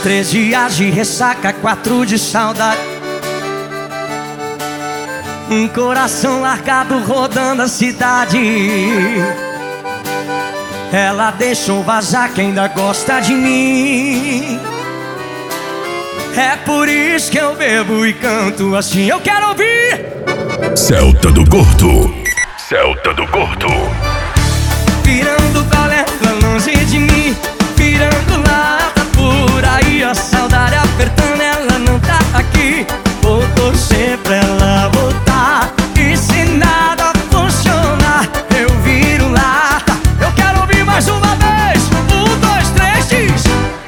3 dias de ressaca, 4 de saudade. Um coração largado rodando a cidade. Ela deixou vazar que ainda gosta de mim. É por isso que eu bebo e canto assim. Eu quero ouvir Celta do Gordo. Celta do Gordo. virando palestra longe de mim, virando lata por aí. A saudade apertando, ela não tá aqui. Vou torcer pra ela voltar. E se nada funcionar, eu viro lata. Eu quero ouvir mais uma vez. 1, 2, 3, diz.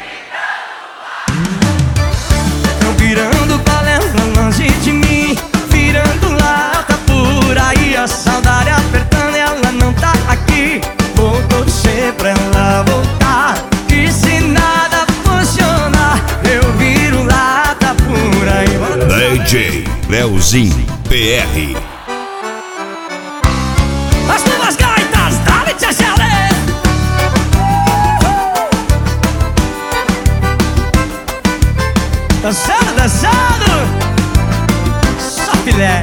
Eu virando palestra longe de mim, virando lata por aí. A saudade apertando, ela não tá aqui. Vou torcer pra ela voltar. E se nada funcionar, eu viro lata por aí. DJ Leozinho PR. As tuas gaitas, dá-lhe tia Chalé. Dançando, dançando. Só filé.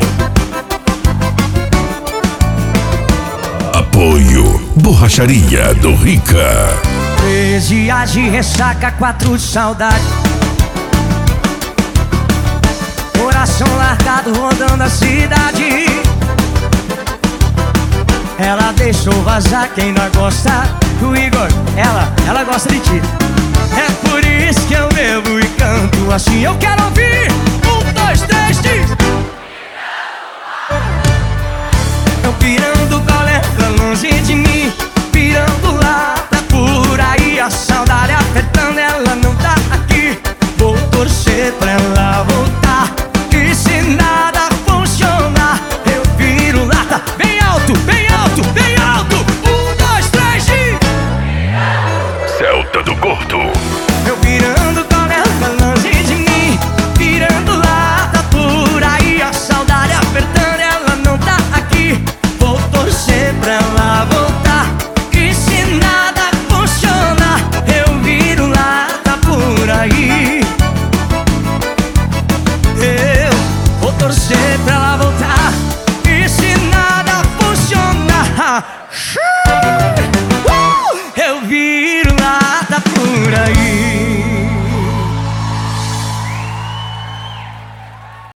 Apoio Borracharia do Rica. 3 dias de ressaca, 4 de saudade. Coração largado rodando a cidade. Ela deixou vazar quem ainda gosta do Igor. Ela gosta de ti. É por isso que eu bebo e canto assim. Eu quero ouvir 1, 2, 3, diz. Eu pirando